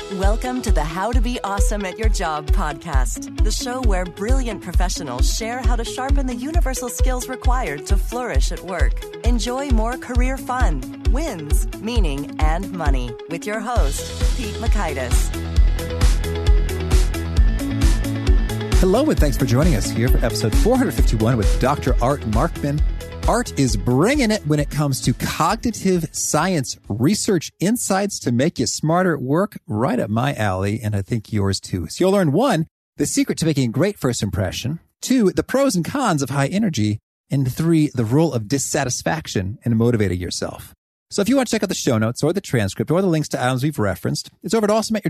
Welcome to the How to Be Awesome at Your Job podcast, the show where brilliant professionals share how to sharpen the universal skills required to flourish at work. Enjoy more career fun, wins, meaning, and money with your host, Pete Mockaitis. Hello, and thanks for joining us here for episode 451 with Dr. Art Markman. Art is bringing it when it comes to cognitive science research insights to make you smarter at work, right up my alley, and I think yours too. So you'll learn 1, the secret to making a great first impression, 2, the pros and cons of high energy, and 3, the role of dissatisfaction in motivating yourself. So if you want to check out the show notes or the transcript or the links to items we've referenced, it's over at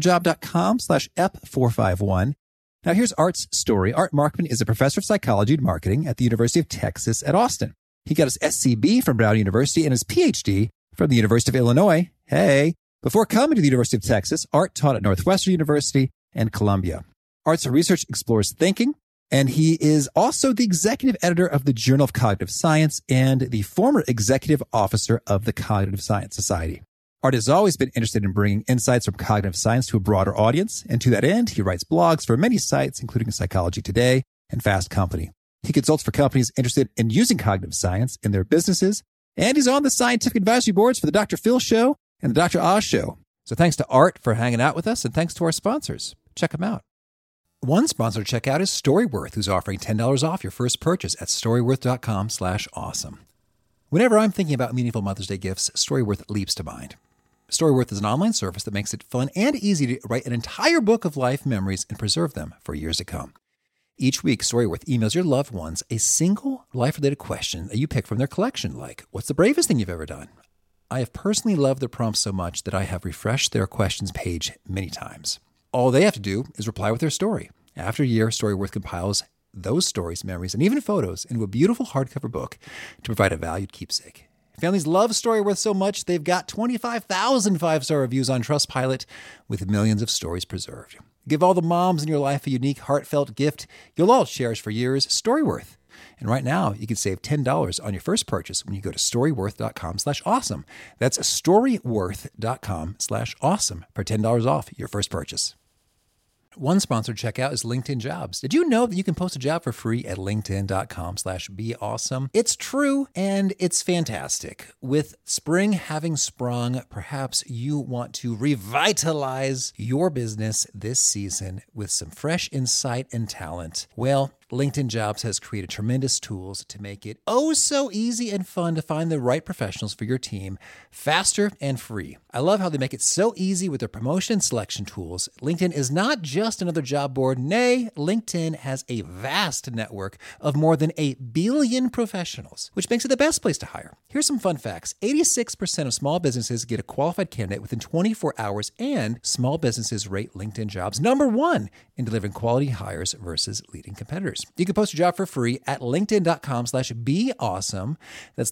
awesomeatyourjob.com/ep451. Now here's Art's story. Art Markman is a professor of psychology and marketing at the University of Texas at Austin. He got his SCB from Brown University and his PhD from the University of Illinois. Hey, before coming to the University of Texas, Art taught at Northwestern University and Columbia. Art's research explores thinking, and he is also the executive editor of the Journal of Cognitive Science and the former executive officer of the Cognitive Science Society. Art has always been interested in bringing insights from cognitive science to a broader audience, and to that end, he writes blogs for many sites, including Psychology Today and Fast Company. He consults for companies interested in using cognitive science in their businesses, and he's on the scientific advisory boards for the Dr. Phil Show and the Dr. Oz Show. So thanks to Art for hanging out with us, and thanks to our sponsors. Check them out. One sponsor to check out is Storyworth, who's offering $10 off your first purchase at storyworth.com/awesome. Whenever I'm thinking about meaningful Mother's Day gifts, Storyworth leaps to mind. Storyworth is an online service that makes it fun and easy to write an entire book of life memories and preserve them for years to come. Each week, Storyworth emails your loved ones a single life-related question that you pick from their collection, like, what's the bravest thing you've ever done? I have personally loved their prompts so much that I have refreshed their questions page many times. All they have to do is reply with their story. After a year, Storyworth compiles those stories, memories, and even photos into a beautiful hardcover book to provide a valued keepsake. Families love Storyworth so much, they've got 25,000 five-star reviews on Trustpilot with millions of stories preserved. Give all the moms in your life a unique, heartfelt gift you'll all cherish for years, Storyworth. And right now, you can save $10 on your first purchase when you go to storyworth.com/awesome. That's storyworth.com/awesome for $10 off your first purchase. One sponsored checkout is LinkedIn Jobs. Did you know that you can post a job for free at linkedin.com/beawesome? It's true, and it's fantastic. With spring having sprung, perhaps you want to revitalize your business this season with some fresh insight and talent. Well, LinkedIn Jobs has created tremendous tools to make it oh so easy and fun to find the right professionals for your team, faster and free. I love how they make it so easy with their promotion and selection tools. LinkedIn is not just another job board. Nay, LinkedIn has a vast network of more than 1 billion professionals, which makes it the best place to hire. Here's some fun facts. 86% of small businesses get a qualified candidate within 24 hours, and small businesses rate LinkedIn Jobs number 1 in delivering quality hires versus leading competitors. You can post your job for free at linkedin.com/beawesome. That's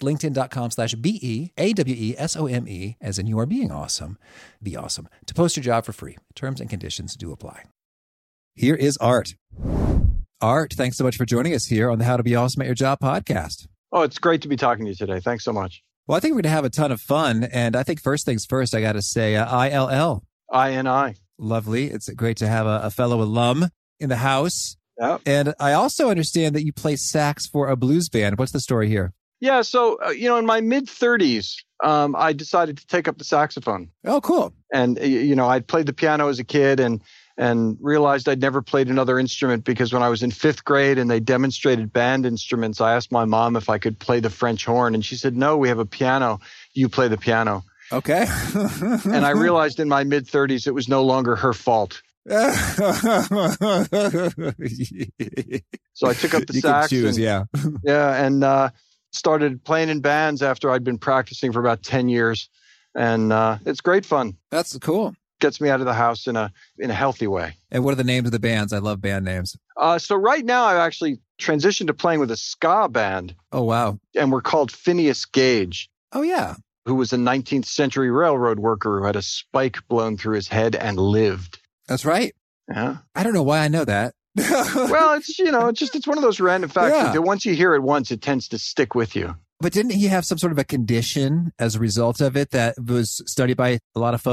linkedin.com/BEAWESOME, as in you are being awesome. Be awesome. To post your job for free. Terms and conditions do apply. Here is Art. Art, thanks so much for joining us here on the How to Be Awesome at Your Job podcast. Oh, it's great to be talking to you today. Thanks so much. Well, I think we're going to have a ton of fun. And I think first things first, I got to say ILL. INI. Lovely. It's great to have a fellow alum in the house. Yeah. And I also understand that you play sax for a blues band. What's the story here? Yeah. So, in my mid-30s, I decided to take up the saxophone. Oh, cool. And, I'd played the piano as a kid and realized I'd never played another instrument because when I was in 5th grade and they demonstrated band instruments, I asked my mom if I could play the French horn. And she said, no, we have a piano. You play the piano. Okay. And I realized in my mid-30s it was no longer her fault. So I took up the sax. You could choose, and started playing in bands after I'd been practicing for about 10 years. And it's great fun. That's cool. Gets me out of the house in a healthy way. And what are the names of the bands? I love band names. So right now I've actually transitioned to playing with a ska band. Oh, wow. And we're called Phineas Gage. Oh, yeah. Who was a 19th century railroad worker who had a spike blown through his head and lived. That's right. Yeah. I don't know why I know that. Well, it's one of those random facts that once you hear it once, it tends to stick with you. But didn't he have some sort of a condition as a result of it that was studied by a lot of folks?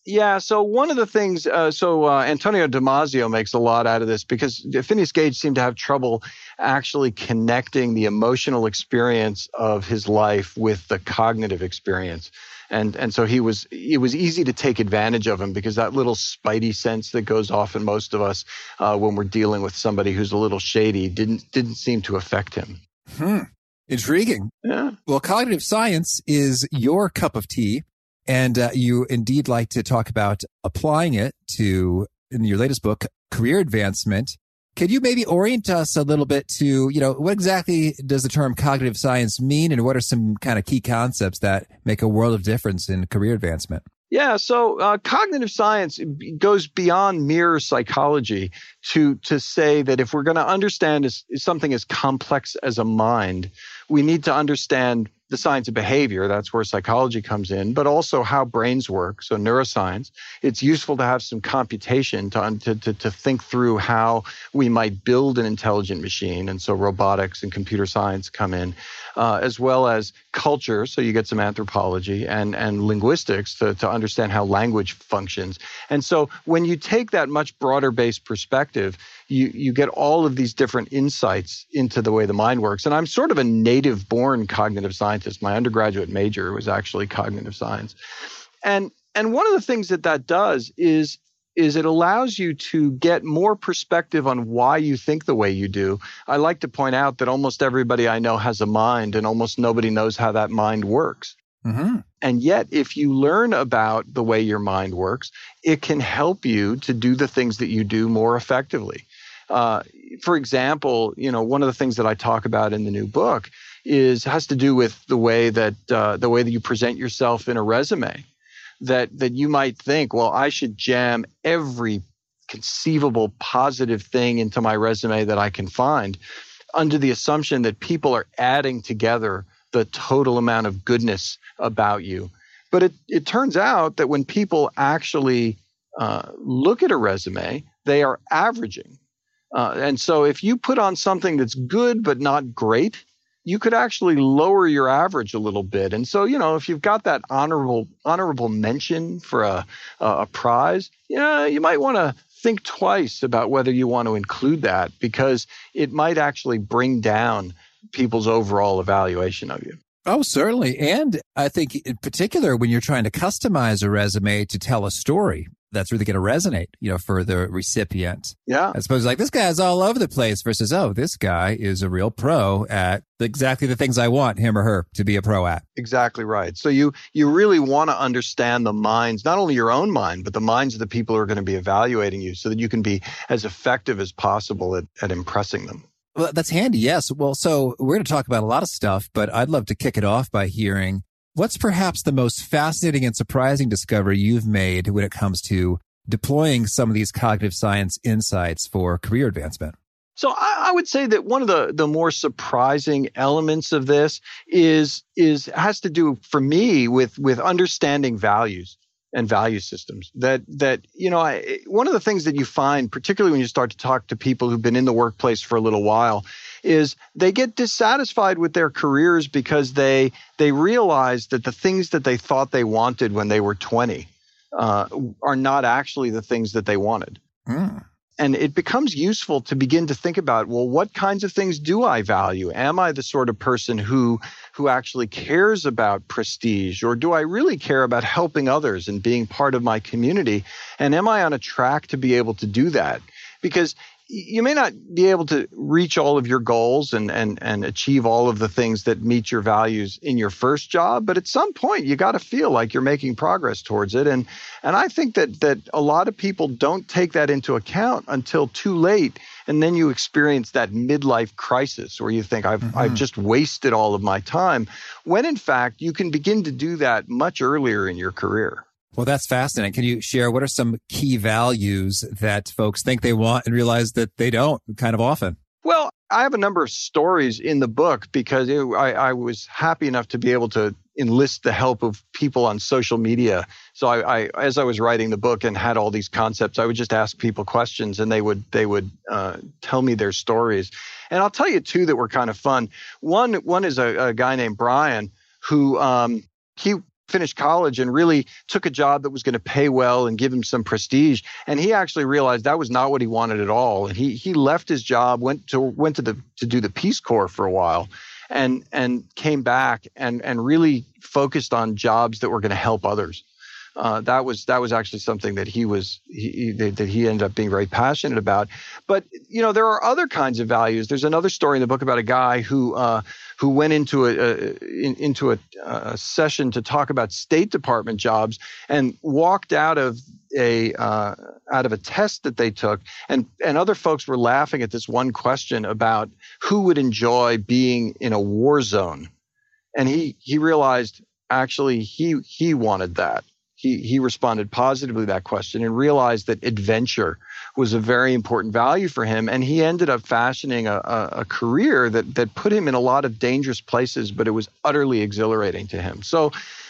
Yeah, so one of the things, Antonio Damasio makes a lot out of this because Phineas Gage seemed to have trouble actually connecting the emotional experience of his life with the cognitive experience. And so it was easy to take advantage of him because that little spidey sense that goes off in most of us when we're dealing with somebody who's a little shady didn't seem to affect him. Intriguing. Yeah. Well, cognitive science is your cup of tea. And you indeed like to talk about applying it to, in your latest book, career advancement. Could you maybe orient us a little bit to, what exactly does the term cognitive science mean, and what are some kind of key concepts that make a world of difference in career advancement? Yeah, so cognitive science goes beyond mere psychology to say that if we're going to understand something as complex as a mind, we need to understand the science of behavior. That's where psychology comes in, but also how brains work. So neuroscience. It's useful to have some computation to think through how we might build an intelligent machine. And so robotics and computer science come in, as well as culture. So you get some anthropology and linguistics to understand how language functions. And so when you take that much broader based perspective, you get all of these different insights into the way the mind works. And I'm sort of a native born cognitive scientist. My undergraduate major was actually cognitive science. And one of the things that does is it allows you to get more perspective on why you think the way you do. I like to point out that almost everybody I know has a mind, and almost nobody knows how that mind works. Mm-hmm. And yet, if you learn about the way your mind works, it can help you to do the things that you do more effectively. For example, one of the things that I talk about in the new book has to do with the way that you present yourself in a resume. That you might think, well, I should jam every conceivable positive thing into my resume that I can find, under the assumption that people are adding together the total amount of goodness about you. But it turns out that when people actually look at a resume, they are averaging. And so if you put on something that's good but not great, you could actually lower your average a little bit. And so, if you've got that honorable mention for a prize, you might want to think twice about whether you want to include that, because it might actually bring down people's overall evaluation of you. Oh, certainly. And I think in particular, when you're trying to customize a resume to tell a story, that's really going to resonate, for the recipient. Yeah. I suppose this guy's all over the place versus, this guy is a real pro at exactly the things I want him or her to be a pro at. Exactly right. So you really want to understand the minds, not only your own mind, but the minds of the people who are going to be evaluating you, so that you can be as effective as possible at impressing them. Well, that's handy. Yes. Well, so we're going to talk about a lot of stuff, but I'd love to kick it off by hearing what's perhaps the most fascinating and surprising discovery you've made when it comes to deploying some of these cognitive science insights for career advancement? So I would say that one of the more surprising elements of this has to do, for me, with understanding values and value systems. One of the things that you find, particularly when you start to talk to people who've been in the workplace for a little while, is they get dissatisfied with their careers because they realize that the things that they thought they wanted when they were 20 are not actually the things that they wanted. And it becomes useful to begin to think about, well, what kinds of things do I value? Am I the sort of person who actually cares about prestige, or do I really care about helping others and being part of my community? And am I on a track to be able to do that? Because you may not be able to reach all of your goals and achieve all of the things that meet your values in your first job, but at some point you got to feel like you're making progress towards it. And I think that a lot of people don't take that into account until too late, and then you experience that midlife crisis where you think I've just wasted all of my time, when in fact you can begin to do that much earlier in your career. Well, that's fascinating. Can you share what are some key values that folks think they want and realize that they don't kind of often? Well, I have a number of stories in the book because I was happy enough to be able to enlist the help of people on social media. So I as I was writing the book and had all these concepts, I would just ask people questions, and they would tell me their stories. And I'll tell you two that were kind of fun. One is a guy named Brian who finished college and really took a job that was going to pay well and give him some prestige. And he actually realized that was not what he wanted at all. And he left his job, went to do the Peace Corps for a while, and came back and really focused on jobs that were going to help others. That was actually something that he ended up being very passionate about. But there are other kinds of values. There's another story in the book about a guy who went into a session to talk about State Department jobs and walked out of a test that they took, and other folks were laughing at this one question about who would enjoy being in a war zone, and he realized actually he wanted that. He responded positively to that question and realized that adventure was a very important value for him. And he ended up fashioning a career that put him in a lot of dangerous places, but it was utterly exhilarating to him. So,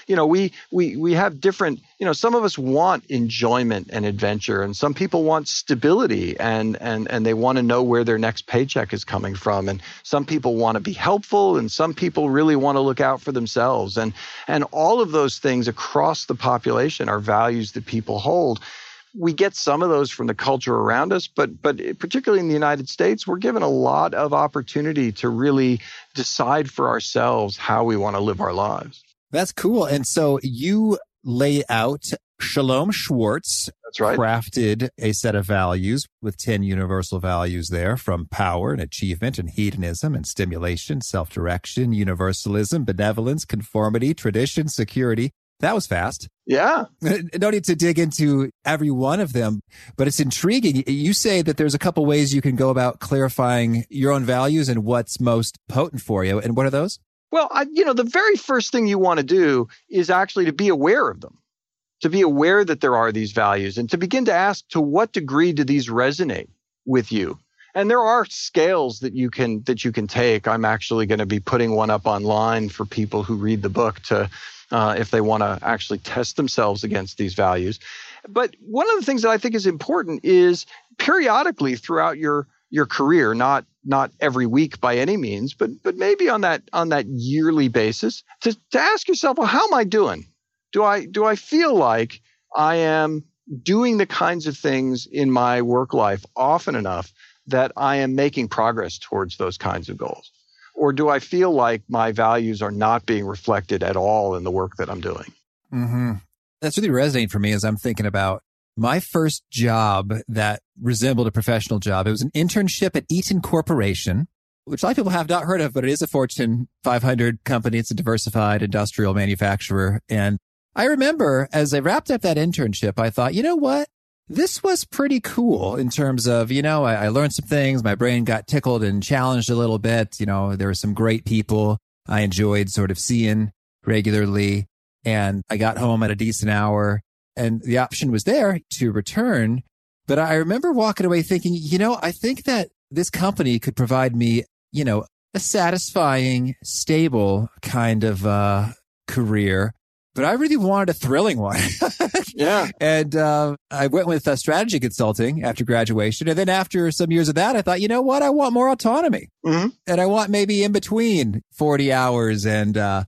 we have different, some of us want enjoyment and adventure, and some people want stability and they want to know where their next paycheck is coming from. And some people want to be helpful, and some people really want to look out for themselves. And all of those things across the population are values that people hold. We get some of those from the culture around us, but particularly in the United States, we're given a lot of opportunity to really decide for ourselves how we want to live our lives. That's cool. And so you lay out, Shalom Schwartz That's right. crafted a set of values with 10 universal values there, from power and achievement and hedonism and stimulation, self-direction, universalism, benevolence, conformity, tradition, security. That was fast. Yeah. No need to dig into every one of them, but it's intriguing. You say that there's a couple ways you can go about clarifying your own values and what's most potent for you. And what are those? Well, the very first thing you want to do is actually to be aware of them, to be aware that there are these values, and to begin to ask, to what degree do these resonate with you? And there are scales that you can take. I'm actually going to be putting one up online for people who read the book to, if they want to actually test themselves against these values. But one of the things that I think is important is periodically throughout your career, not every week by any means, but maybe on that yearly basis, to ask yourself, well, how am I doing? Do I feel like I am doing the kinds of things in my work life often enough that I am making progress towards those kinds of goals? Or do I feel like my values are not being reflected at all in the work that I'm doing? Mm-hmm. That's really resonating for me as I'm thinking about my first job that resembled a professional job. It was an internship at Eaton Corporation, which a lot of people have not heard of, but it is a Fortune 500 company. It's a diversified industrial manufacturer. And I remember as I wrapped up that internship, I thought, you know what? This was pretty cool in terms of, I learned some things. My brain got tickled and challenged a little bit. There were some great people I enjoyed sort of seeing regularly. And I got home at a decent hour, and the option was there to return. But I remember walking away thinking, I think that this company could provide me, a satisfying, stable kind of career. But I really wanted a thrilling one. Yeah. And I went with strategy consulting after graduation. And then after some years of that, I thought, you know what? I want more autonomy. Mm-hmm. And I want maybe in between 40 hours and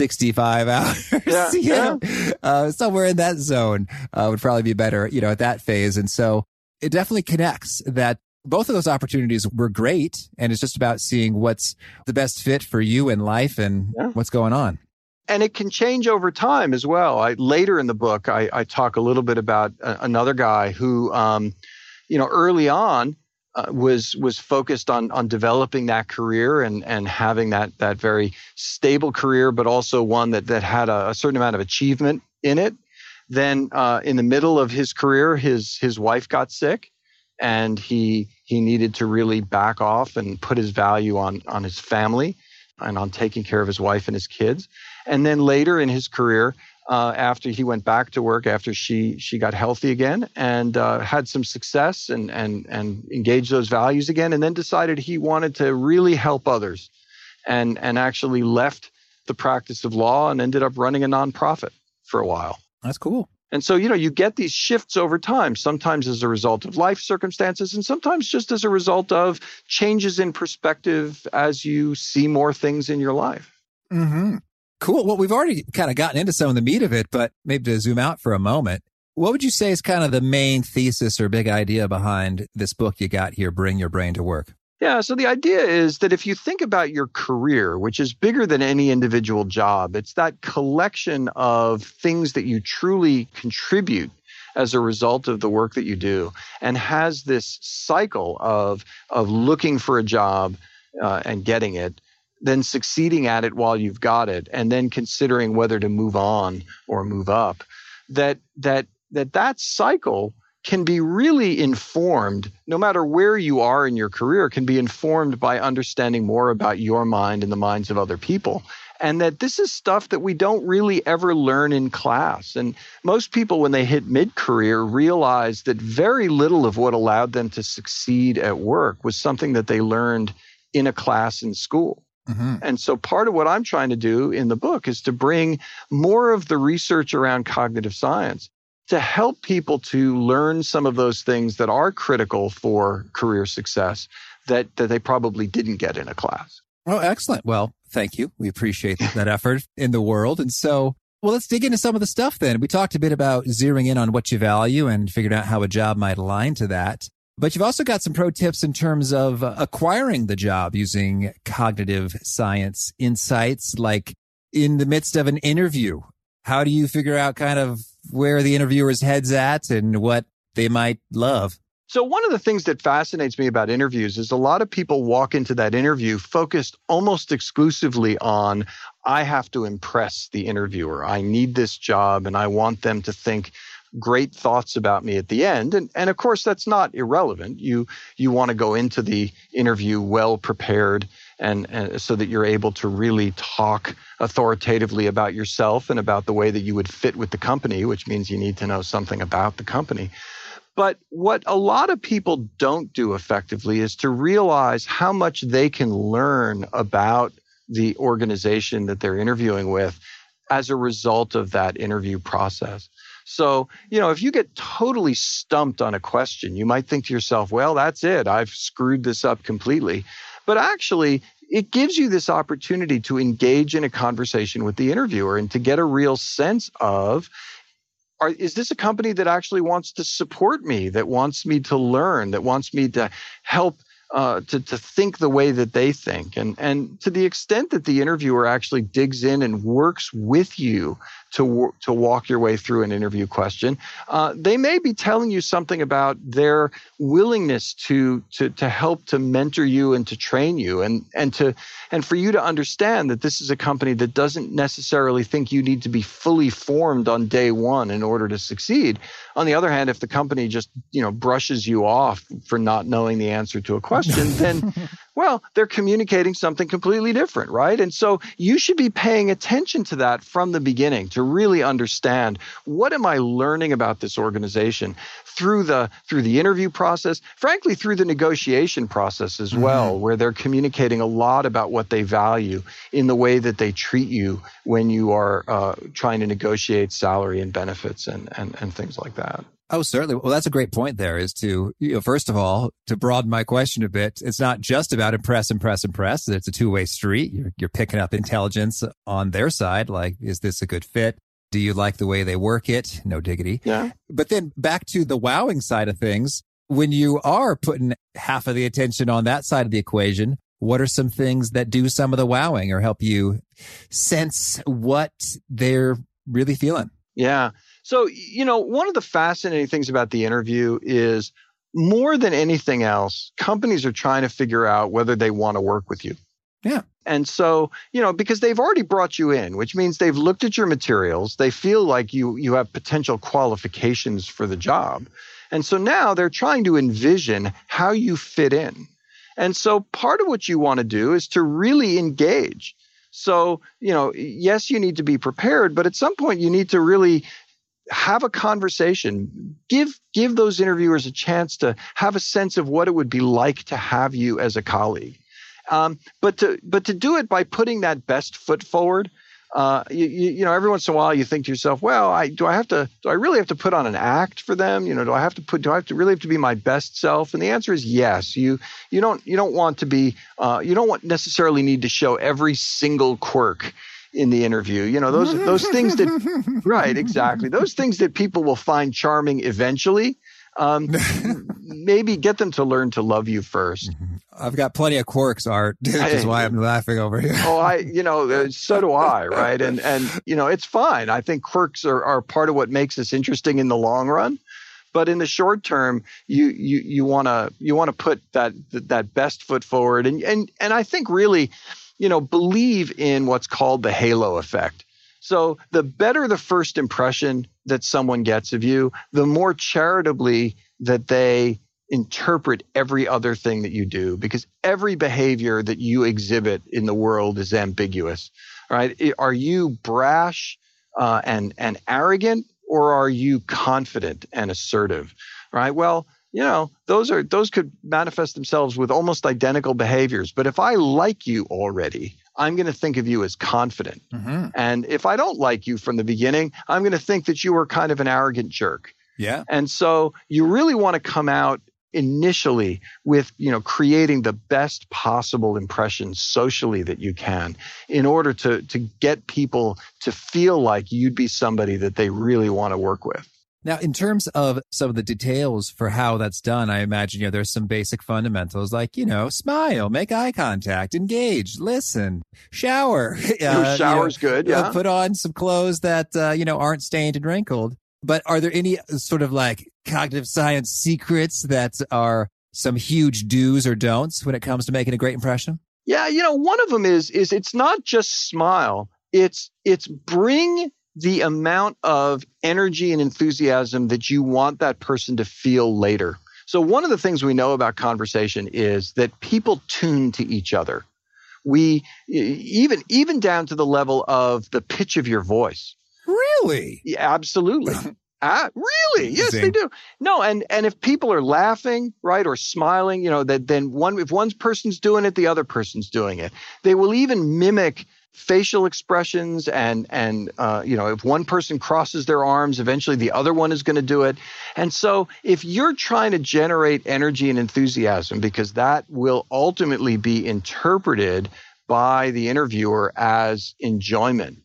65 hours. Yeah. Somewhere in that zone would probably be better, at that phase. And so it definitely connects that both of those opportunities were great. And it's just about seeing what's the best fit for you in life and what's going on. And it can change over time as well. Later in the book, I talk a little bit about another guy who, early on was focused on developing that career and having that very stable career, but also one that had a certain amount of achievement in it. Then in the middle of his career, his wife got sick, and he needed to really back off and put his value on his family and on taking care of his wife and his kids. And then later in his career, after he went back to work, after she got healthy again and had some success and engaged those values again, and then decided he wanted to really help others and actually left the practice of law and ended up running a nonprofit for a while. That's cool. And so, you get these shifts over time, sometimes as a result of life circumstances and sometimes just as a result of changes in perspective as you see more things in your life. Mm-hmm. Cool. Well, we've already kind of gotten into some of the meat of it, but maybe to zoom out for a moment, what would you say is kind of the main thesis or big idea behind this book you got here, Bring Your Brain to Work? Yeah, so the idea is that if you think about your career, which is bigger than any individual job, it's that collection of things that you truly contribute as a result of the work that you do, and has this cycle of looking for a job and getting it, then succeeding at it while you've got it, and then considering whether to move on or move up. That cycle can be really informed, no matter where you are in your career, can be informed by understanding more about your mind and the minds of other people. And that this is stuff that we don't really ever learn in class. And most people, when they hit mid-career, realize that very little of what allowed them to succeed at work was something that they learned in a class in school. Mm-hmm. And so part of what I'm trying to do in the book is to bring more of the research around cognitive science to help people to learn some of those things that are critical for career success that they probably didn't get in a class. Oh, excellent. Well, thank you. We appreciate that effort in the world. And so, well, let's dig into some of the stuff then. We talked a bit about zeroing in on what you value and figuring out how a job might align to that. But you've also got some pro tips in terms of acquiring the job using cognitive science insights, like in the midst of an interview. How do you figure out kind of where the interviewer's head's at and what they might love? So one of the things that fascinates me about interviews is a lot of people walk into that interview focused almost exclusively on, I have to impress the interviewer. I need this job and I want them to think great thoughts about me at the end. And of course, that's not irrelevant. You want to go into the interview well prepared and so that you're able to really talk authoritatively about yourself and about the way that you would fit with the company, which means you need to know something about the company. But what a lot of people don't do effectively is to realize how much they can learn about the organization that they're interviewing with as a result of that interview process. So, if you get totally stumped on a question, you might think to yourself, well, that's it. I've screwed this up completely. But actually, it gives you this opportunity to engage in a conversation with the interviewer and to get a real sense of, is this a company that actually wants to support me, that wants me to learn, that wants me to help to think the way that they think? And to the extent that the interviewer actually digs in and works with you to walk your way through an interview question, they may be telling you something about their willingness to help to mentor you and to train you and for you to understand that this is a company that doesn't necessarily think you need to be fully formed on day one in order to succeed. On the other hand, if the company just brushes you off for not knowing the answer to a question, then well, they're communicating something completely different, right? And so you should be paying attention to that from the beginning to really understand, what am I learning about this organization through the interview process, frankly, through the negotiation process as well, where they're communicating a lot about what they value in the way that they treat you when you are trying to negotiate salary and benefits and things like that. Oh, certainly. Well, that's a great point there, is to, first of all, to broaden my question a bit, it's not just about impress. It's a two-way street. You're picking up intelligence on their side. Like, is this a good fit? Do you like the way they work it? No diggity. Yeah. But then back to the wowing side of things, when you are putting half of the attention on that side of the equation, what are some things that do some of the wowing or help you sense what they're really feeling? Yeah. So, one of the fascinating things about the interview is, more than anything else, companies are trying to figure out whether they want to work with you. Yeah. And so, because they've already brought you in, which means they've looked at your materials, they feel like you have potential qualifications for the job. And so now they're trying to envision how you fit in. And so part of what you want to do is to really engage. So, yes, you need to be prepared, but at some point you need to really have a conversation, give those interviewers a chance to have a sense of what it would be like to have you as a colleague. But to do it by putting that best foot forward, every once in a while you think to yourself, well, do I really have to put on an act for them? Do I really have to be my best self? And the answer is yes. You don't want to be, you don't necessarily need to show every single quirk in the interview. You know, those things that, right, exactly. Those things that people will find charming eventually. Maybe get them to learn to love you first. I've got plenty of quirks, Art, which is why I'm laughing over here. So do I, right? And it's fine. I think quirks are part of what makes us interesting in the long run. But in the short term, you want to put that best foot forward, and I think really, believe in what's called the halo effect. So the better the first impression that someone gets of you, the more charitably that they interpret every other thing that you do, because every behavior that you exhibit in the world is ambiguous, right? Are you brash and arrogant, or are you confident and assertive, right? Well, those could manifest themselves with almost identical behaviors. But if I like you already, I'm going to think of you as confident. Mm-hmm. And if I don't like you from the beginning, I'm going to think that you are kind of an arrogant jerk. Yeah. And so you really want to come out initially with, creating the best possible impression socially that you can in order to get people to feel like you'd be somebody that they really want to work with. Now, in terms of some of the details for how that's done, I imagine, there's some basic fundamentals like, smile, make eye contact, engage, listen, shower. Shower's good, yeah. Put on some clothes that, aren't stained and wrinkled. But are there any sort of like cognitive science secrets that are some huge do's or don'ts when it comes to making a great impression? Yeah, one of them is it's not just smile. It's bring the amount of energy and enthusiasm that you want that person to feel later. So one of the things we know about conversation is that people tune to each other. We even down to the level of the pitch of your voice. Really? Yeah, absolutely. Really? Yes, they do. No, and if people are laughing, right, or smiling, if one person's doing it, the other person's doing it. They will even mimic facial expressions and if one person crosses their arms, eventually the other one is going to do it. And so if you're trying to generate energy and enthusiasm, because that will ultimately be interpreted by the interviewer as enjoyment.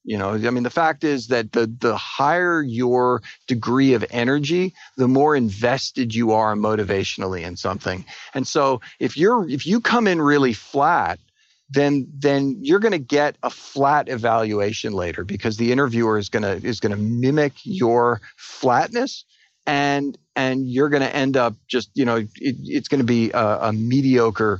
The fact is that the higher your degree of energy, the more invested you are emotionally in something. And so if you come in really flat, then you're going to get a flat evaluation later, because the interviewer is going to mimic your flatness, and you're going to end up just it's going to be a mediocre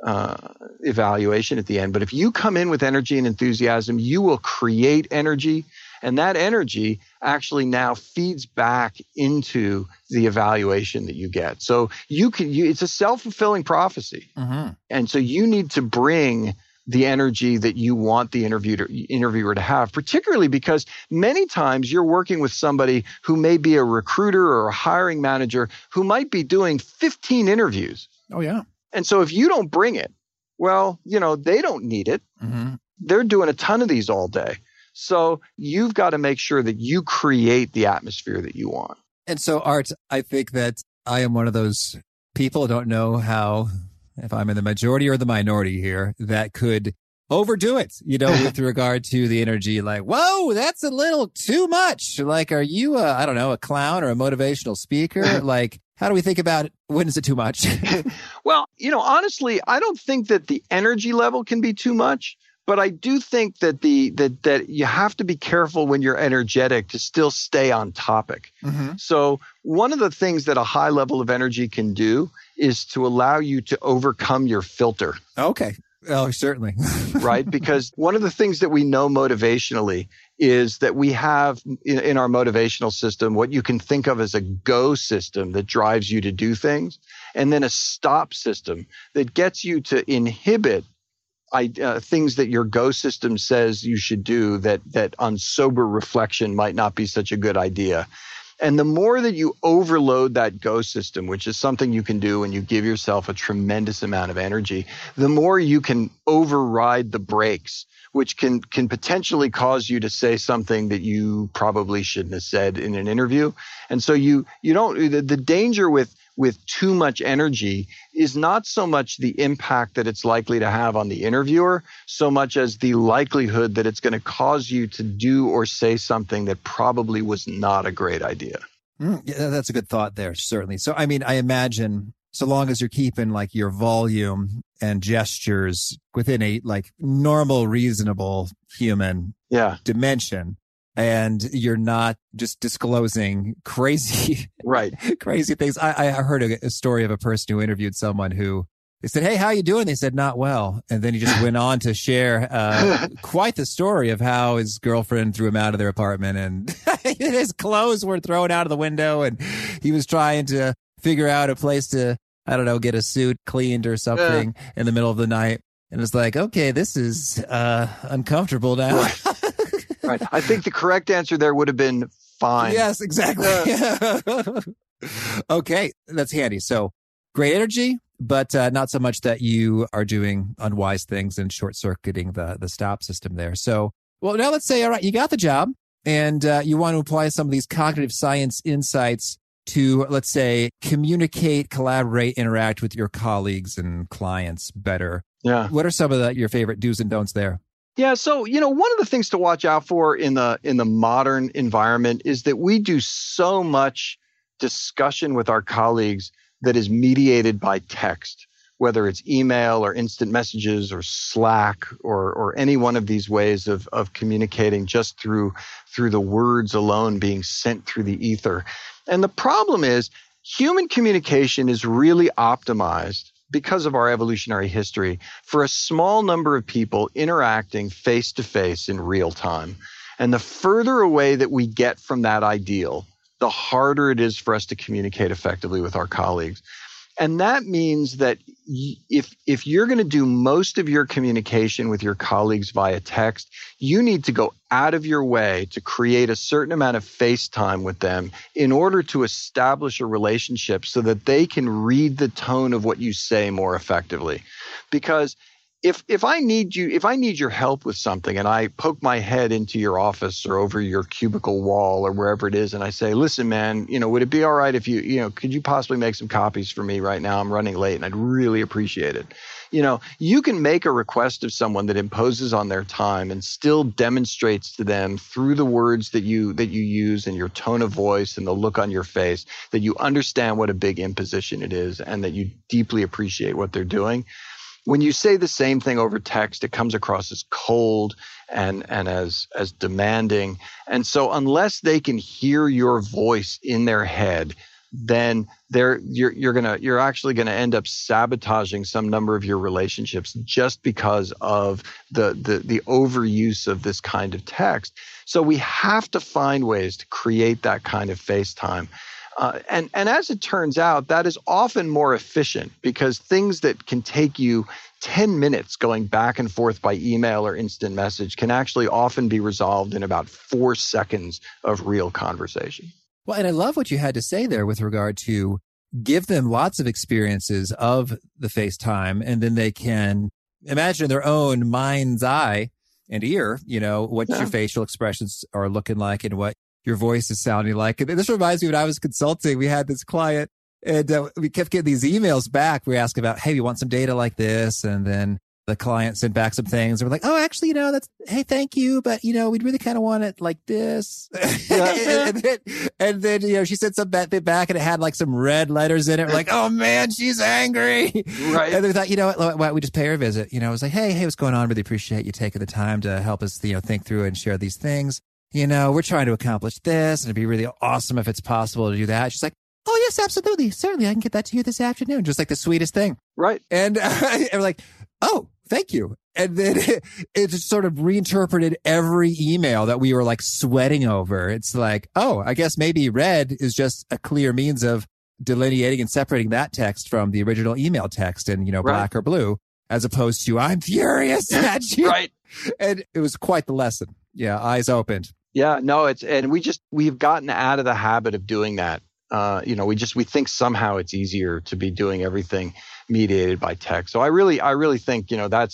evaluation at the end. But if you come in with energy and enthusiasm, you will create energy, and that energy actually now feeds back into the evaluation that you get. So it's a self-fulfilling prophecy. Mm-hmm. And so you need to bring the energy that you want the interviewer to have, particularly because many times you're working with somebody who may be a recruiter or a hiring manager who might be doing 15 interviews. Oh, yeah. And so if you don't bring it, well, they don't need it. Mm-hmm. They're doing a ton of these all day. So you've got to make sure that you create the atmosphere that you want. And so, Art, I think that I am one of those people, don't know how, if I'm in the majority or the minority here, that could overdo it, with regard to the energy. Like, whoa, that's a little too much. Like, are you a clown or a motivational speaker? Like, how do we think about it? When is it too much? Well, honestly, I don't think that the energy level can be too much. But I do think that that you have to be careful when you're energetic to still stay on topic. Mm-hmm. So one of the things that a high level of energy can do is to allow you to overcome your filter. Okay. Oh, certainly. Right? Because one of the things that we know motivationally is that we have in our motivational system what you can think of as a go system that drives you to do things, and then a stop system that gets you to inhibit things that your go system says you should do that on sober reflection might not be such a good idea. And the more that you overload that go system, which is something you can do when you give yourself a tremendous amount of energy, the more you can override the brakes, which can potentially cause you to say something that you probably shouldn't have said in an interview. And so you don't, the danger with too much energy is not so much the impact that it's likely to have on the interviewer, so much as the likelihood that it's going to cause you to do or say something that probably was not a great idea. Yeah, that's a good thought there, certainly. So, I mean, I imagine so long as you're keeping like your volume and gestures within a like normal, reasonable human dimension, and you're not just disclosing crazy, crazy things. I heard a story of a person who interviewed someone who they said, "Hey, how you doing?" They said, "Not well." And then he just went on to share quite the story of how his girlfriend threw him out of their apartment and his clothes were thrown out of the window. And he was trying to figure out a place to, I don't know, get a suit cleaned or something in the middle of the night. And it's like, okay, this is uncomfortable now. Right. I think the correct answer there would have been fine. Yes, exactly. Okay, that's handy. So great energy, but not so much that you are doing unwise things and short-circuiting the stop system there. So, well, now let's say, all right, you got the job and you want to apply some of these cognitive science insights to, let's say, communicate, collaborate, interact with your colleagues and clients better. Yeah. What are some of your favorite do's and don'ts there? Yeah. So, one of the things to watch out for in the modern environment is that we do so much discussion with our colleagues that is mediated by text, whether it's email or instant messages or Slack or any one of these ways of communicating just through the words alone being sent through the ether. And the problem is human communication is really optimized because of our evolutionary history for a small number of people interacting face to face in real time. And the further away that we get from that ideal, the harder it is for us to communicate effectively with our colleagues. And that means that if you're going to do most of your communication with your colleagues via text, you need to go out of your way to create a certain amount of face time with them in order to establish a relationship so that they can read the tone of what you say more effectively. Because if I need your help with something and I poke my head into your office or over your cubicle wall or wherever it is and I say, listen, man, would it be all right if could you possibly make some copies for me right now? I'm running late and I'd really appreciate it. You can make a request of someone that imposes on their time and still demonstrates to them through the words that you use and your tone of voice and the look on your face that you understand what a big imposition it is and that you deeply appreciate what they're doing. When you say the same thing over text, it comes across as cold and as demanding. And so unless they can hear your voice in their head, then you're actually going to end up sabotaging some number of your relationships just because of the overuse of this kind of text. So we have to find ways to create that kind of face time. And as it turns out, that is often more efficient because things that can take you 10 minutes going back and forth by email or instant message can actually often be resolved in about 4 seconds of real conversation. Well, and I love what you had to say there with regard to give them lots of experiences of the FaceTime, and then they can imagine in their own mind's eye and ear, what your facial expressions are looking like and what your voice is sounding like. And this reminds me when I was consulting, we had this client and we kept getting these emails back. We asked about, hey, we want some data like this. And then the client sent back some things. And we're like, oh, actually, hey, thank you. But, we'd really kind of want it like this. and then, she sent some thing back and it had like some red letters in it. We're like, oh man, she's angry. Right. And we thought, why we just pay her a visit. I was like, hey, what's going on? Really appreciate you taking the time to help us, think through and share these things. We're trying to accomplish this and it'd be really awesome if it's possible to do that. She's like, oh yes, absolutely. Certainly. I can get that to you this afternoon. Just like the sweetest thing. Right. And we're like, oh, thank you. And then it just sort of reinterpreted every email that we were like sweating over. It's like, oh, I guess maybe red is just a clear means of delineating and separating that text from the original email text and, black or blue, as opposed to I'm furious at you. Right. And it was quite the lesson. Yeah. Eyes opened. Yeah, no, we've gotten out of the habit of doing that. We think somehow it's easier to be doing everything mediated by text. So I really think, that's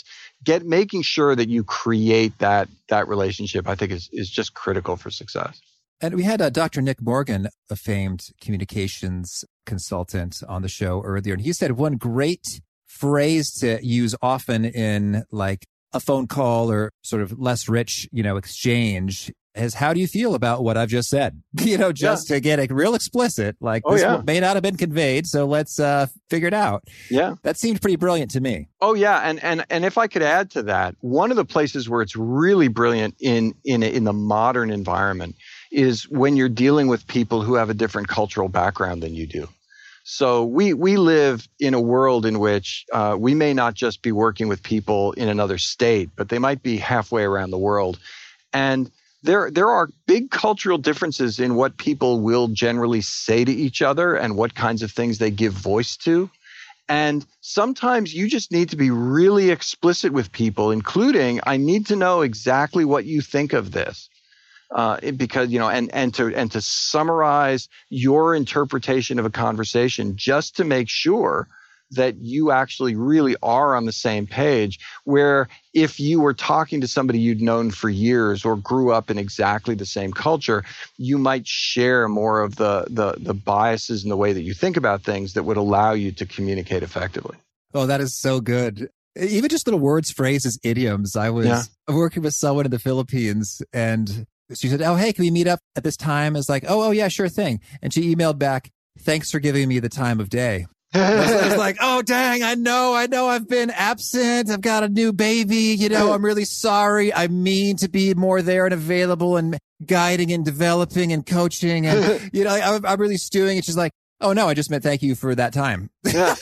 making sure that you create that relationship, I think is just critical for success. And we had Dr. Nick Morgan, a famed communications consultant, on the show earlier. And he said one great phrase to use often in like a phone call or sort of less rich, exchange is, how do you feel about what I've just said? Just to get it real explicit, like this may not have been conveyed. So let's figure it out. Yeah. That seemed pretty brilliant to me. Oh, yeah. And if I could add to that, one of the places where it's really brilliant in the modern environment is when you're dealing with people who have a different cultural background than you do. So we live in a world in which we may not just be working with people in another state, but they might be halfway around the world. And there are big cultural differences in what people will generally say to each other and what kinds of things they give voice to. And sometimes you just need to be really explicit with people, including, I need to know exactly what you think of this. Because, and to summarize your interpretation of a conversation, just to make sure that you actually really are on the same page, where if you were talking to somebody you'd known for years or grew up in exactly the same culture, you might share more of the biases in the way that you think about things that would allow you to communicate effectively. Oh, that is so good. Even just little words, phrases, idioms. I was working with someone in the Philippines, and she said, "Oh, hey, can we meet up at this time?" It's like, oh, yeah, sure thing. And she emailed back, "Thanks for giving me the time of day." I was like, oh, dang, I know I've been absent. I've got a new baby. I'm really sorry. I mean to be more there and available and guiding and developing and coaching. And, I'm really stewing. And she's like, oh, no, I just meant thank you for that time. Yeah.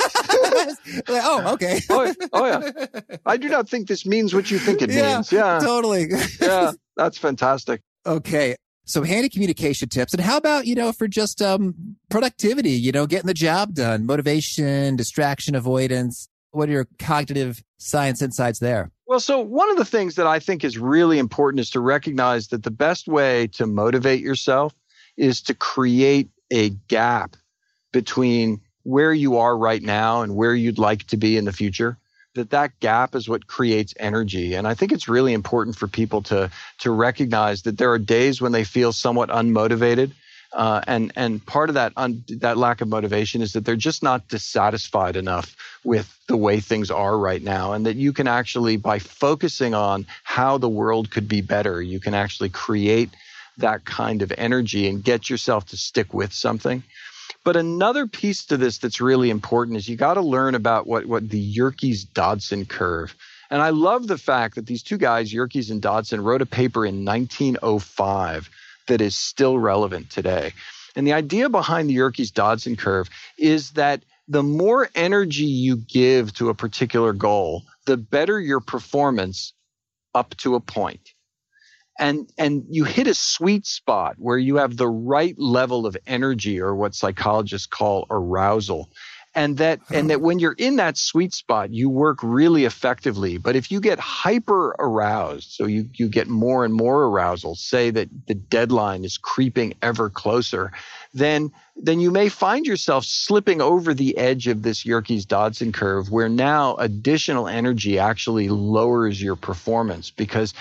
Like, oh, okay. Oh, yeah. I do not think this means what you think it means. Yeah, totally. Yeah, that's fantastic. Okay. So handy communication tips. And how about, for just productivity, getting the job done, motivation, distraction avoidance? What are your cognitive science insights there? Well, so one of the things that I think is really important is to recognize that the best way to motivate yourself is to create a gap between where you are right now and where you'd like to be in the future. That gap is what creates energy. And I think it's really important for people to recognize that there are days when they feel somewhat unmotivated. And part of that lack of motivation is that they're just not dissatisfied enough with the way things are right now. And that you can actually, by focusing on how the world could be better, you can actually create that kind of energy and get yourself to stick with something. But another piece to this that's really important is you got to learn about what the Yerkes-Dodson curve. And I love the fact that these two guys, Yerkes and Dodson, wrote a paper in 1905 that is still relevant today. And the idea behind the Yerkes-Dodson curve is that the more energy you give to a particular goal, the better your performance up to a point. And you hit a sweet spot where you have the right level of energy, or what psychologists call arousal. And that when you're in that sweet spot, you work really effectively. But if you get hyper aroused, so you get more and more arousal, say that the deadline is creeping ever closer, then you may find yourself slipping over the edge of this Yerkes-Dodson curve, where now additional energy actually lowers your performance, because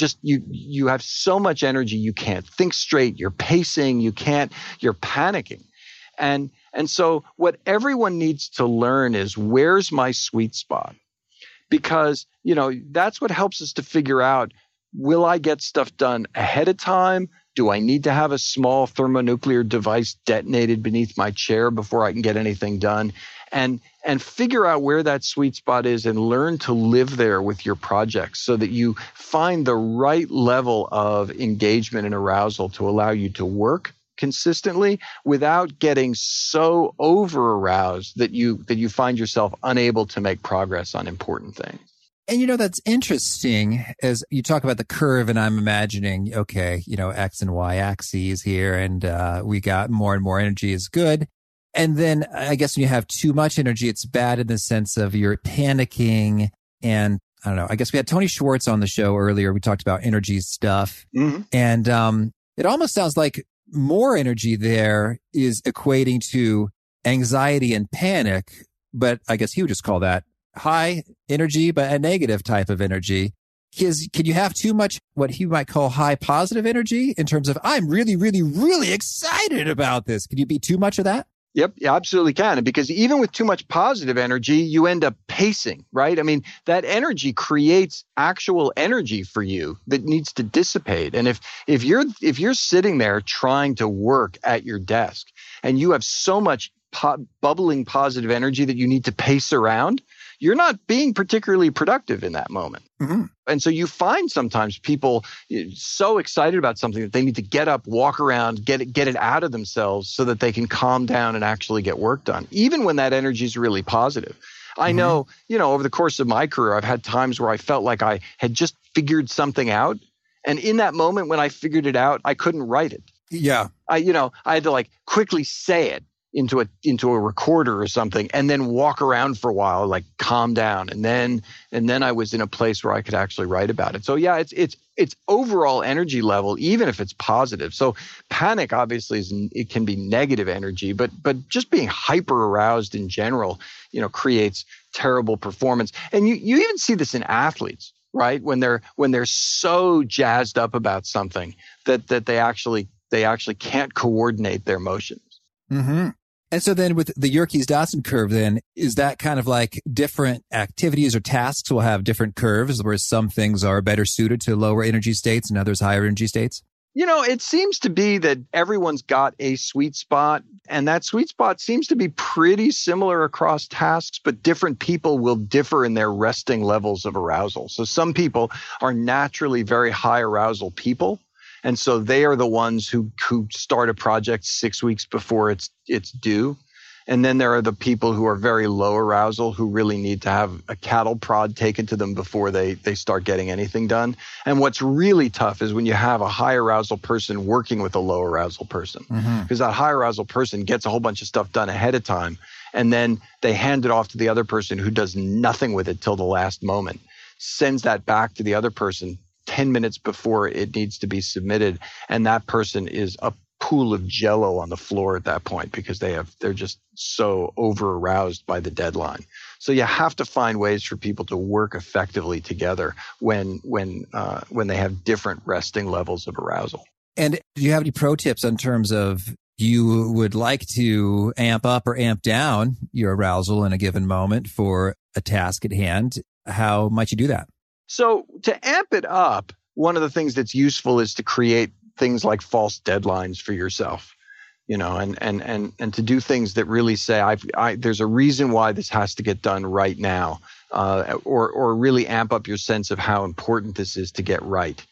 you have so much energy you can't think straight, you're pacing, you're panicking. And so what everyone needs to learn is, where's my sweet spot? Because, that's what helps us to figure out, will I get stuff done ahead of time? Do I need to have a small thermonuclear device detonated beneath my chair before I can get anything done? And figure out where that sweet spot is and learn to live there with your projects so that you find the right level of engagement and arousal to allow you to work consistently without getting so over aroused that you find yourself unable to make progress on important things. And that's interesting as you talk about the curve, and I'm imagining, okay, X and Y axes here, and we got more and more energy is good. And then I guess when you have too much energy, it's bad in the sense of you're panicking. And I don't know, I guess we had Tony Schwartz on the show earlier. We talked about energy stuff. Mm-hmm. And it almost sounds like more energy there is equating to anxiety and panic, but I guess he would just call that high energy, but a negative type of energy. Can you have too much what he might call high positive energy in terms of, I'm really, really, really excited about this? Can you be too much of that? Yep, you absolutely can. And because even with too much positive energy, you end up pacing, right? I mean, that energy creates actual energy for you that needs to dissipate. And if you're sitting there trying to work at your desk and you have so much bubbling positive energy that you need to pace around, you're not being particularly productive in that moment. Mm-hmm. And so you find sometimes people so excited about something that they need to get up, walk around, get it out of themselves so that they can calm down and actually get work done, even when that energy is really positive. I know, over the course of my career, I've had times where I felt like I had just figured something out. And in that moment when I figured it out, I couldn't write it. Yeah. I had to quickly say it into a recorder or something, and then walk around for a while, like calm down, and then I was in a place where I could actually write about it. So yeah, it's overall energy level, even if it's positive. So panic obviously it can be negative energy, but just being hyper aroused in general, creates terrible performance. And you even see this in athletes, right? When they're so jazzed up about something that they actually can't coordinate their motions. Mm-hmm. And so then with the Yerkes-Dodson curve, then is that kind of like different activities or tasks will have different curves, where some things are better suited to lower energy states and others higher energy states? It seems to be that everyone's got a sweet spot, and that sweet spot seems to be pretty similar across tasks, but different people will differ in their resting levels of arousal. So some people are naturally very high arousal people. And so they are the ones who start a project 6 weeks before it's due. And then there are the people who are very low arousal who really need to have a cattle prod taken to them before they start getting anything done. And what's really tough is when you have a high arousal person working with a low arousal person, because that high arousal person gets a whole bunch of stuff done ahead of time. And then they hand it off to the other person who does nothing with it till the last moment, sends that back to the other person 10 minutes before it needs to be submitted, and that person is a pool of jello on the floor at that point because they're just so over aroused by the deadline. So you have to find ways for people to work effectively together when they have different resting levels of arousal. And do you have any pro tips in terms of you would like to amp up or amp down your arousal in a given moment for a task at hand? How might you do that? So to amp it up, one of the things that's useful is to create things like false deadlines for yourself, and to do things that really say, there's a reason why this has to get done right now, or really amp up your sense of how important this is to get right.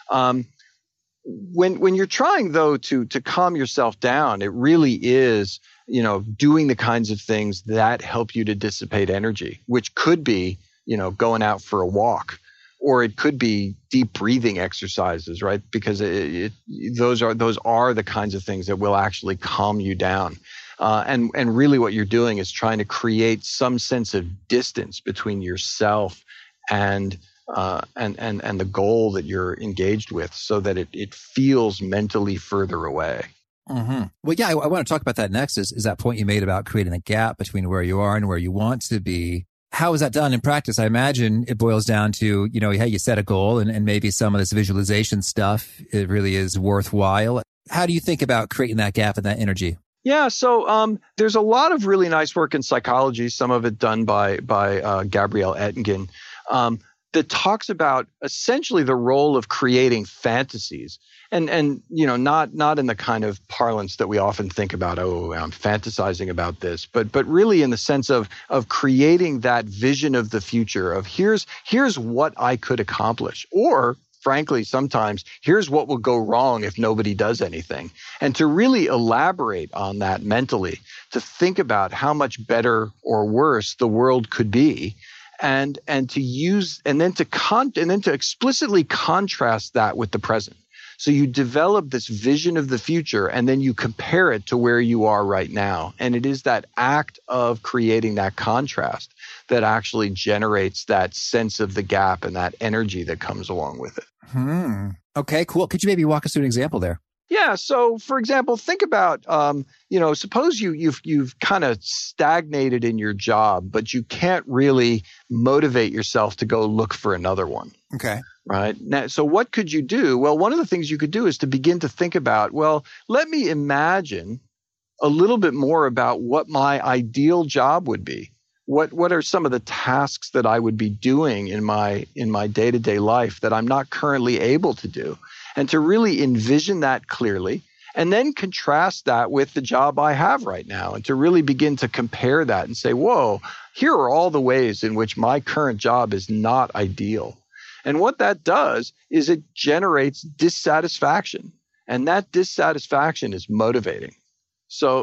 When you're trying though to calm yourself down, it really is, doing the kinds of things that help you to dissipate energy, which could be, going out for a walk. Or it could be deep breathing exercises, right? Because those are the kinds of things that will actually calm you down. And really what you're doing is trying to create some sense of distance between yourself and the goal that you're engaged with, so that it feels mentally further away. Mm-hmm. Well, yeah, I want to talk about that next. Is that point you made about creating a gap between where you are and where you want to be? How is that done in practice? I imagine it boils down to, hey, you set a goal and maybe some of this visualization stuff, it really is worthwhile. How do you think about creating that gap and that energy? Yeah, so there's a lot of really nice work in psychology, some of it done by Gabrielle Oettingen, that talks about essentially the role of creating fantasies. And not in the kind of parlance that we often think about, I'm fantasizing about this, but really in the sense of creating that vision of the future of here's what I could accomplish, or frankly, sometimes here's what will go wrong if nobody does anything. And to really elaborate on that mentally, to think about how much better or worse the world could be, and to use, and then to explicitly contrast that with the present. So you develop this vision of the future, and then you compare it to where you are right now. And it is that act of creating that contrast that actually generates that sense of the gap and that energy that comes along with it. Okay, cool. Could you maybe walk us through an example there? Yeah. So, for example, think about, suppose you've kind of stagnated in your job, but you can't really motivate yourself to go look for another one. Okay. Right. Now, so what could you do? Well, one of the things you could do is to begin to think about, well, let me imagine a little bit more about what my ideal job would be. What are some of the tasks that I would be doing in my day-to-day life that I'm not currently able to do? And to really envision that clearly, and then contrast that with the job I have right now, and to really begin to compare that and say, whoa, here are all the ways in which my current job is not ideal. And what that does is it generates dissatisfaction, and that dissatisfaction is motivating. So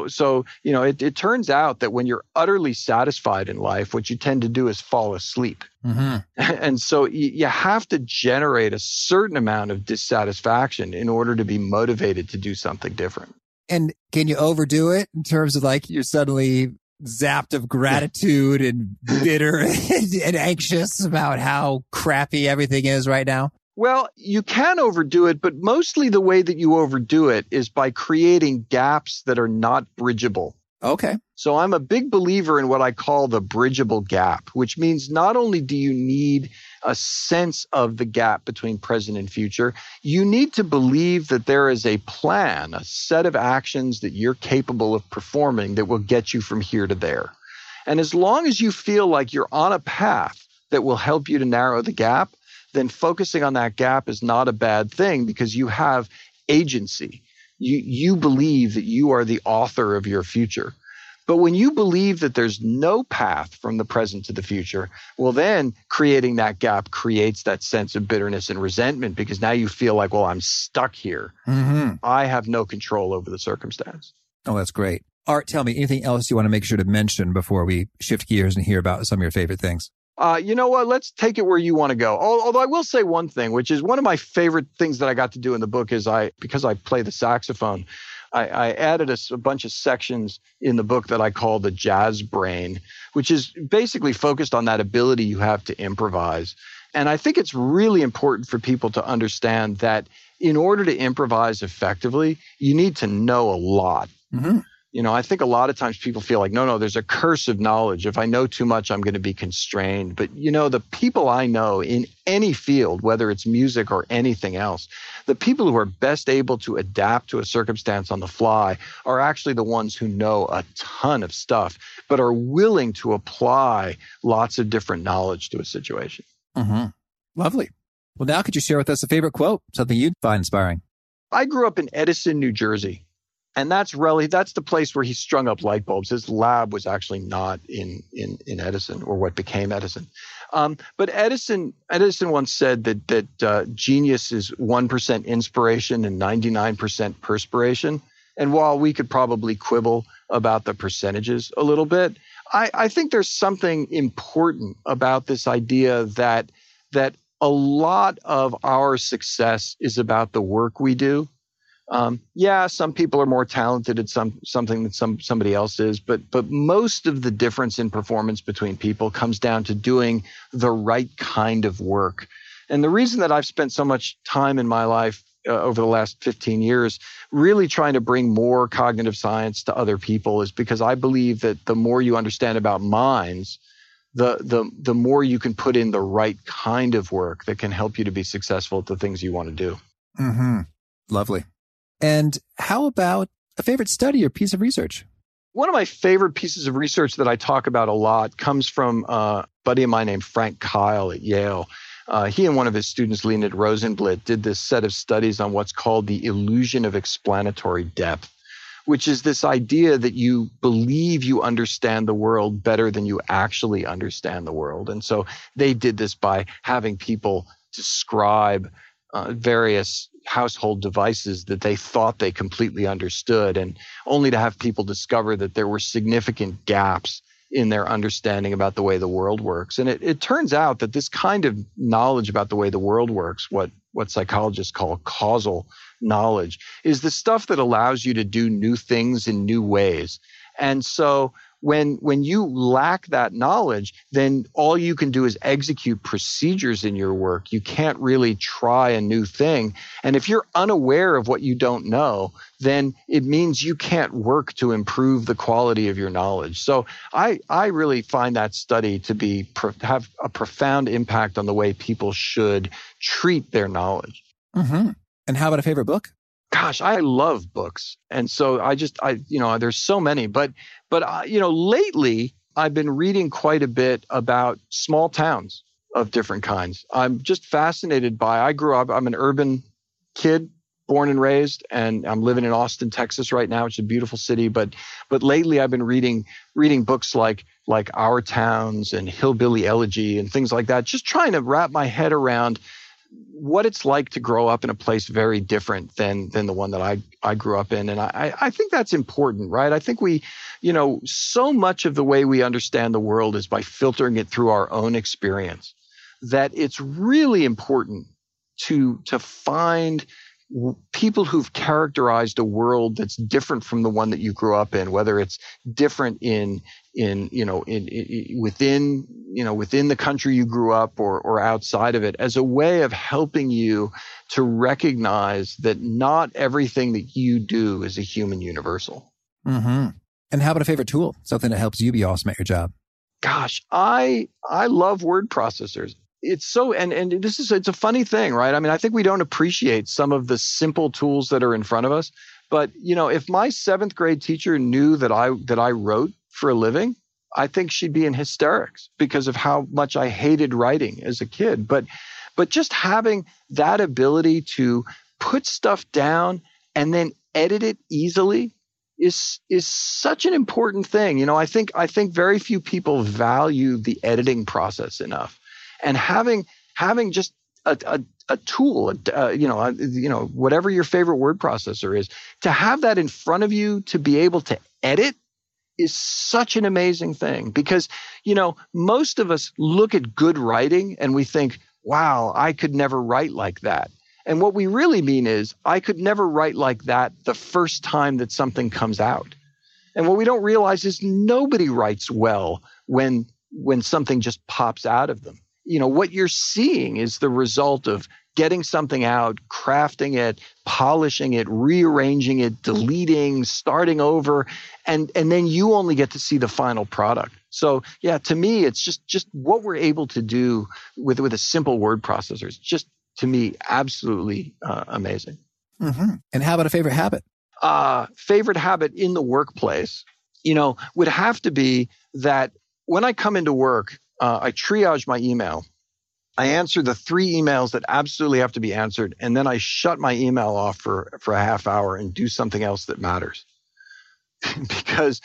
it turns out that when you're utterly satisfied in life, what you tend to do is fall asleep. Mm-hmm. And so you have to generate a certain amount of dissatisfaction in order to be motivated to do something different. And can you overdo it in terms of like you're suddenly zapped of gratitude and bitter and anxious about how crappy everything is right now? Well, you can overdo it, but mostly the way that you overdo it is by creating gaps that are not bridgeable. Okay. So I'm a big believer in what I call the bridgeable gap, which means not only do you need a sense of the gap between present and future, you need to believe that there is a plan, a set of actions that you're capable of performing that will get you from here to there. And as long as you feel like you're on a path that will help you to narrow the gap, then focusing on that gap is not a bad thing because you have agency. You believe that you are the author of your future. But when you believe that there's no path from the present to the future, well, then creating that gap creates that sense of bitterness and resentment because now you feel like, well, I'm stuck here. Mm-hmm. I have no control over the circumstance. Oh, that's great. Art, tell me, anything else you want to make sure to mention before we shift gears and hear about some of your favorite things? You know what? Let's take it where you want to go. Although I will say one thing, which is one of my favorite things that I got to do in the book is because I play the saxophone, I added a bunch of sections in the book that I call the jazz brain, which is basically focused on that ability you have to improvise. And I think it's really important for people to understand that in order to improvise effectively, you need to know a lot. Mm-hmm. I think a lot of times people feel like, no, there's a curse of knowledge. If I know too much, I'm going to be constrained. But, the people I know in any field, whether it's music or anything else, the people who are best able to adapt to a circumstance on the fly are actually the ones who know a ton of stuff, but are willing to apply lots of different knowledge to a situation. Mm-hmm. Lovely. Well, now could you share with us a favorite quote, something you'd find inspiring? I grew up in Edison, New Jersey. And that's the place where he strung up light bulbs. His lab was actually not in Edison, or what became Edison. But Edison once said that genius is 1% inspiration and 99% perspiration. And while we could probably quibble about the percentages a little bit, I think there's something important about this idea that a lot of our success is about the work we do. Some people are more talented at something than somebody else is, but most of the difference in performance between people comes down to doing the right kind of work. And the reason that I've spent so much time in my life over the last 15 years really trying to bring more cognitive science to other people is because I believe that the more you understand about minds, the more you can put in the right kind of work that can help you to be successful at the things you want to do. Mm-hmm. Lovely. And how about a favorite study or piece of research? One of my favorite pieces of research that I talk about a lot comes from a buddy of mine named Frank Kyle at Yale. He and one of his students, Leonid Rosenblit, did this set of studies on what's called the illusion of explanatory depth, which is this idea that you believe you understand the world better than you actually understand the world. And so they did this by having people describe various household devices that they thought they completely understood, and only to have people discover that there were significant gaps in their understanding about the way the world works. And it turns out that this kind of knowledge about the way the world works, what psychologists call causal knowledge, is the stuff that allows you to do new things in new ways. And so when you lack that knowledge, then all you can do is execute procedures in your work. You can't really try a new thing. And if you're unaware of what you don't know, then it means you can't work to improve the quality of your knowledge. So I really find that study to have a profound impact on the way people should treat their knowledge. Mm-hmm. And how about a favorite book? Gosh, I love books. And so there's so many, but lately I've been reading quite a bit about small towns of different kinds. I'm just fascinated I'm an urban kid, born and raised, and I'm living in Austin, Texas right now, which is a beautiful city. But lately I've been reading books like Our Towns and Hillbilly Elegy and things like that, just trying to wrap my head around what it's like to grow up in a place very different than the one that I grew up in. And I think that's important, right? I think so much of the way we understand the world is by filtering it through our own experience, that it's really important to find people who've characterized a world that's different from the one that you grew up in, whether it's different within the country you grew up or outside of it, as a way of helping you to recognize that not everything that you do is a human universal. Mm-hmm. And how about a favorite tool? Something that helps you be awesome at your job? Gosh, I love word processors. It's so, and it's a funny thing, right? I mean, I think we don't appreciate some of the simple tools that are in front of us. But, if my 7th grade teacher knew that I wrote for a living, I think she'd be in hysterics because of how much I hated writing as a kid. But just having that ability to put stuff down and then edit it easily is such an important thing. I think very few people value the editing process enough. And having just a tool, whatever your favorite word processor is, to have that in front of you to be able to edit is such an amazing thing. Because, most of us look at good writing and we think, wow, I could never write like that. And what we really mean is, I could never write like that the first time that something comes out. And what we don't realize is nobody writes well when something just pops out of them. What you're seeing is the result of getting something out, crafting it, polishing it, rearranging it, deleting, starting over, and then you only get to see the final product. So yeah, to me, it's just what we're able to do with a simple word processor. It's just, to me, absolutely amazing. Mm-hmm. And how about a favorite habit? Favorite habit in the workplace, would have to be that when I come into work, I triage my email. I answer the 3 emails that absolutely have to be answered, and then I shut my email off for a half hour and do something else that matters. because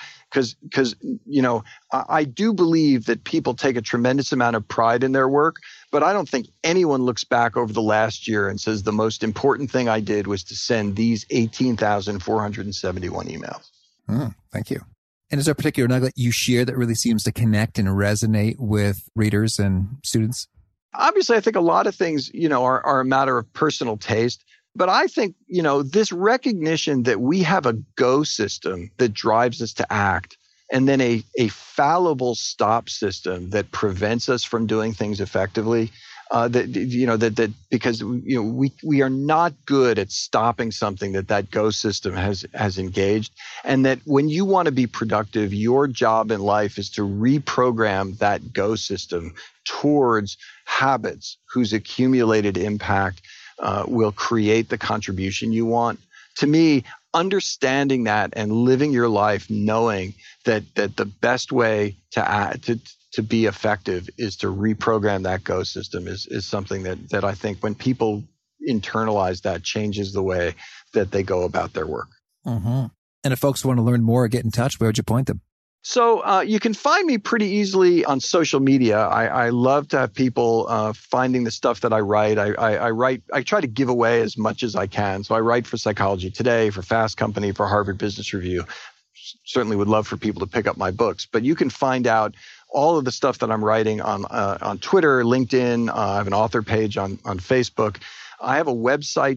I do believe that people take a tremendous amount of pride in their work, but I don't think anyone looks back over the last year and says the most important thing I did was to send these 18,471 emails. Thank you. And is there a particular nugget you share that really seems to connect and resonate with readers and students? Obviously, I think a lot of things, are a matter of personal taste. But I think, this recognition that we have a go system that drives us to act, and then a fallible stop system that prevents us from doing things effectively, because we are not good at stopping something that go system has engaged, and that when you want to be productive, your job in life is to reprogram that go system towards habits whose accumulated impact will create the contribution you want. To me, understanding that and living your life knowing that the best way to be effective is to reprogram that go system is something that I think when people internalize that changes the way that they go about their work. Mm-hmm. And if folks want to learn more or get in touch, where would you point them? So you can find me pretty easily on social media. I love to have people finding the stuff that I write. I try to give away as much as I can. So I write for Psychology Today, for Fast Company, for Harvard Business Review. Certainly would love for people to pick up my books. But you can find out all of the stuff that I'm writing on Twitter, LinkedIn. I have an author page on Facebook. I have a website,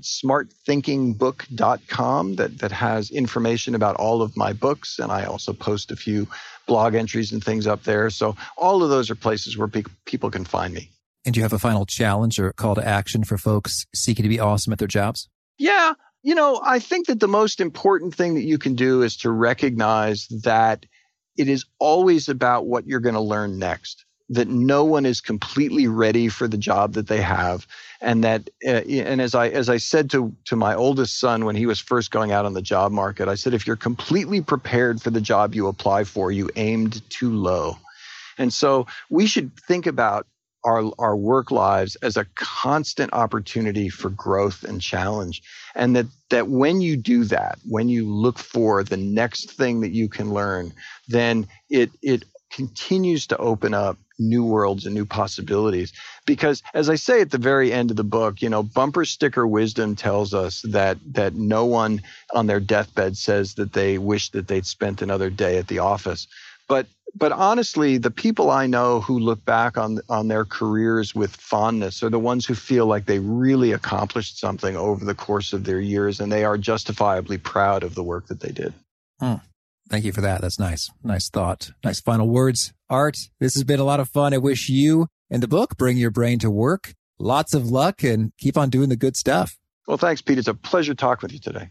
smartthinkingbook.com, that has information about all of my books. And I also post a few blog entries and things up there. So all of those are places where people can find me. And do you have a final challenge or call to action for folks seeking to be awesome at their jobs? Yeah. I think that the most important thing that you can do is to recognize that it is always about what you're going to learn next, that no one is completely ready for the job that they have. And that, and as I said to my oldest son when he was first going out on the job market, I said, if you're completely prepared for the job you apply for, you aimed too low. And so we should think about our work lives as a constant opportunity for growth and challenge. And that when you do that, when you look for the next thing that you can learn, then it continues to open up new worlds and new possibilities. Because as I say at the very end of the book, bumper sticker wisdom tells us that no one on their deathbed says that they wish that they'd spent another day at the office. But honestly, the people I know who look back on their careers with fondness are the ones who feel like they really accomplished something over the course of their years, and they are justifiably proud of the work that they did. Thank you for that. That's nice. Nice thought. Nice final words. Art, this has been a lot of fun. I wish you and the book bring your brain to work. Lots of luck and keep on doing the good stuff. Well, thanks, Pete. It's a pleasure talking with you today.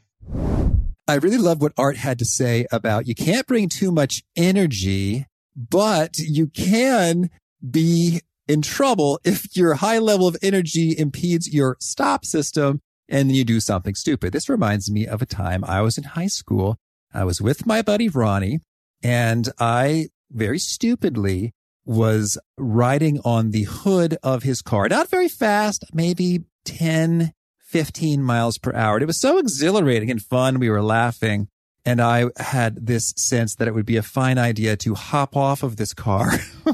I really love what Art had to say about you can't bring too much energy, but you can be in trouble if your high level of energy impedes your stop system and then you do something stupid. This reminds me of a time I was in high school. I was with my buddy Ronnie, and I very stupidly was riding on the hood of his car, not very fast, maybe 10, 15 miles per hour. It was so exhilarating and fun. We were laughing. And I had this sense that it would be a fine idea to hop off of this car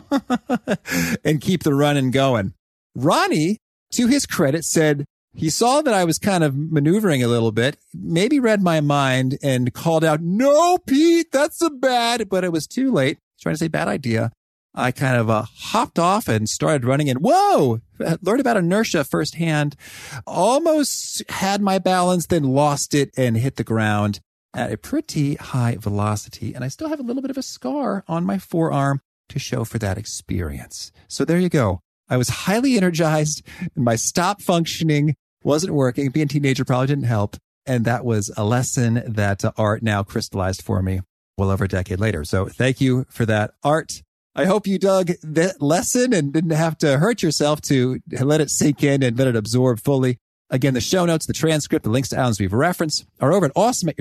and keep the running going. Ronnie, to his credit, said he saw that I was kind of maneuvering a little bit, maybe read my mind and called out, "No, Pete, that's but it was too late." Trying to say bad idea. I kind of hopped off and started running and whoa, learned about inertia firsthand, almost had my balance, then lost it and hit the ground at a pretty high velocity. And I still have a little bit of a scar on my forearm to show for that experience. So there you go. I was highly energized and my stop functioning wasn't working. Being a teenager probably didn't help. And that was a lesson that Art now crystallized for me well over a decade later. So thank you for that, Art. I hope you dug that lesson and didn't have to hurt yourself to let it sink in and let it absorb fully. Again, the show notes, the transcript, the links to items we've referenced are over at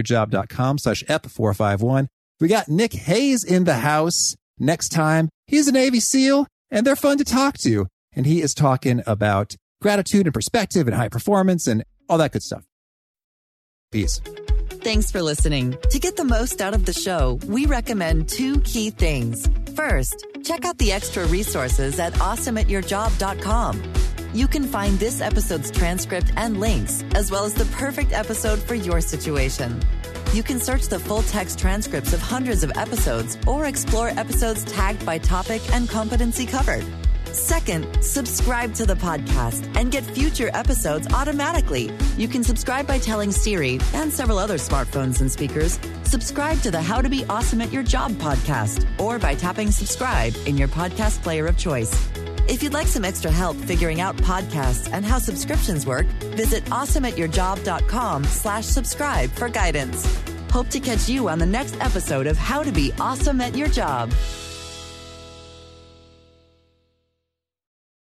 awesomeatyourjob.com/ep451. We got Nick Hayes in the house next time. He's a Navy SEAL and they're fun to talk to. And he is talking about gratitude and perspective and high performance and all that good stuff. Peace. Thanks for listening. To get the most out of the show, we recommend 2 key things. First, check out the extra resources at awesomeatyourjob.com. You can find this episode's transcript and links, as well as the perfect episode for your situation. You can search the full text transcripts of hundreds of episodes or explore episodes tagged by topic and competency covered. Second, subscribe to the podcast and get future episodes automatically. You can subscribe by telling Siri and several other smartphones and speakers, subscribe to the How to Be Awesome at Your Job podcast, or by tapping subscribe in your podcast player of choice. If you'd like some extra help figuring out podcasts and how subscriptions work, visit awesomeatyourjob.com/subscribe for guidance. Hope to catch you on the next episode of How to Be Awesome at Your Job.